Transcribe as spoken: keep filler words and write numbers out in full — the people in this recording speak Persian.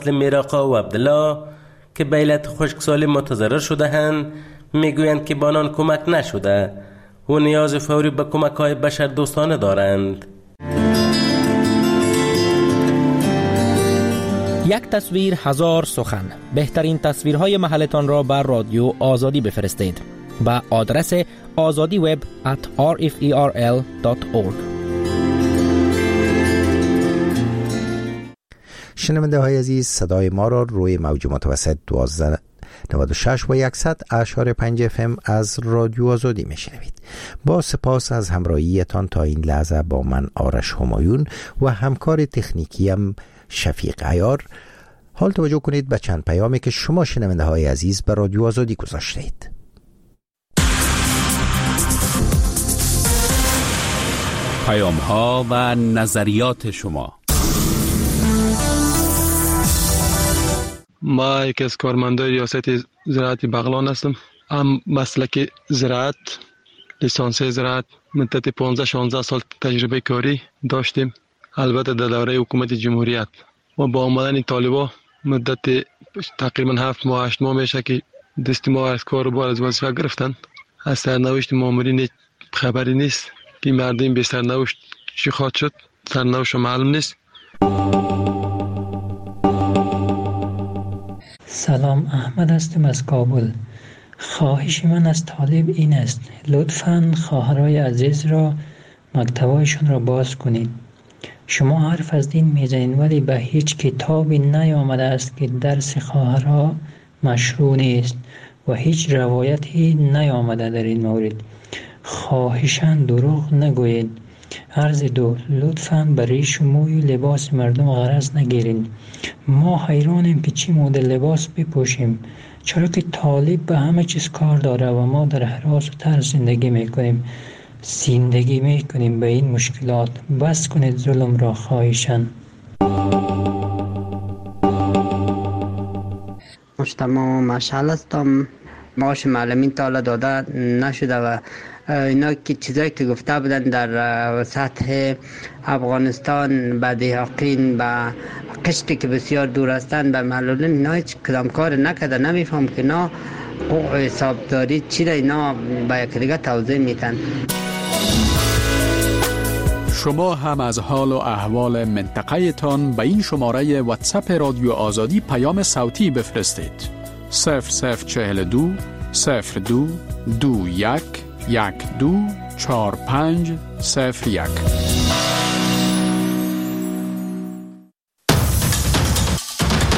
میراقا و عبدالله که به علت خشکسالی متضرر شده‌اند میگویند که به آنان کمک نشده و نیاز فوری به کمک‌های بشردوستانه دارند. یک تصویر هزار سخن. بهترین تصویرهای محلتان را بر رادیو آزادی بفرستید با آدرس آزادی وب ات آر اف ای آر ال دات اورگ. شنونده های عزیز، صدای ما را روی موج متوسط دوازده نود و شش و صد اشار پنج اف ام از رادیو آزادی میشنوید. با سپاس از همراهیتان تا این لحظه با من آرش همایون و همکار تکنیکیم شفیق عیار. حال توجه کنید به چند پیامی که شما شنونده های عزیز به رادیو آزادی گذاشته اید. پیام ها و نظریات شما. ما یکی از کارمندای ریاست زراعت بغلان هستم. هم مسلک زراعت، لیسانس زراعت، مدت پانزده شانزده سال تجربه کاری داشتیم، البته در دوره حکومت جمهوریت. و با آمدن طالبا مدت تقریبا هفت ماه هشت ماه میشه که دست ما از کار و بار از وظیفه گرفتن. از سرنوشت مامورین خبری نیست که مردم به سرنوشت چی خواهد شد، سرنوشت معلوم نیست. سلام، احمد هستم از کابل. خواهش من از طالب این است لطفاً خواهرای عزیز را مکتبایشون را باز کنید. شما حرف از دین میزنید ولی به هیچ کتابی نیامده است که درس خواهرها مشروع نیست و هیچ روایتی نیامده در این مورد. خواهشاً دروغ نگویید. عرض دو، لطفاً برای شموی لباس مردم غرض نگیرید. ما حیرانیم که چی مدل لباس بپوشیم، چرا که طالب به همه چیز کار داره و ما در هراس و ترس زندگی میکنیم زندگی میکنیم به این مشکلات. بس کنید ظلم را خواهشاً. مجتمع مشعل هستم. معاش معلمین تا حالا داده نشده و اینا که چیزایی که گفته بودن در سطح افغانستان به دیحقین به قشتی که بسیار دور هستن به معلولین، اینا هیچ کدام کار نکرده. نمیفهم که اینا حسابداری چی را اینا به یک دیگه توضیح میتن. شما هم از حال و احوال منطقه تان به این شماره واتساپ رادیو آزادی پیام صوتی بفرستید. صفر صفر چهل دو صفر دو دو یک یک دو چهار پنج صفر یک.